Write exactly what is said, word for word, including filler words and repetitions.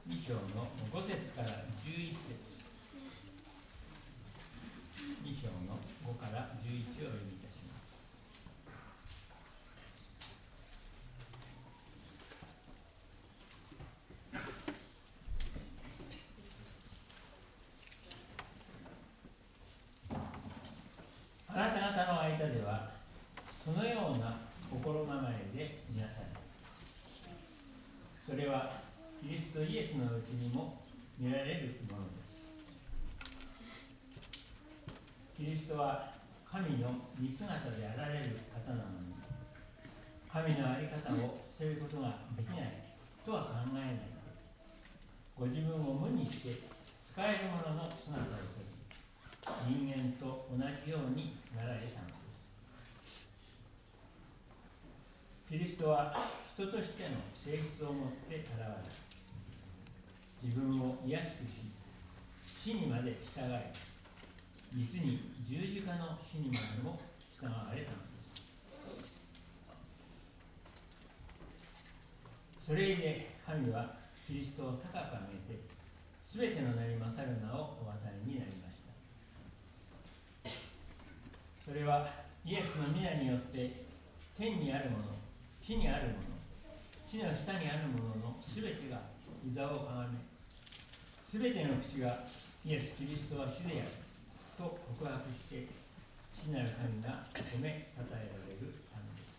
に章のご節からじゅういち節、に章のごからじゅういちをお読みいたします。あなた方の間ではそのような心構えでいなさい。それはキリストイエスのうちにも見られるものです。キリストは神の似姿であられる方なのに、神の在り方を捨てることができないとは考えないで、ご自分を無にして使える者の姿をとり、人間と同じようになられたのです。キリストは人としての性質を持って現れ、自分を卑しくし、死にまで従い、実に十字架の死にまでも従われたのです。それゆえ神はキリストを高く上げて、すべての名に勝る名をお与えになりました。それはイエスの皆によって天にあるもの、地にあるもの、地の下にあるもののすべてが膝をかがめ、すべての口がイエス・キリストは主であると告白して、父なる神が褒めたたえられるためです。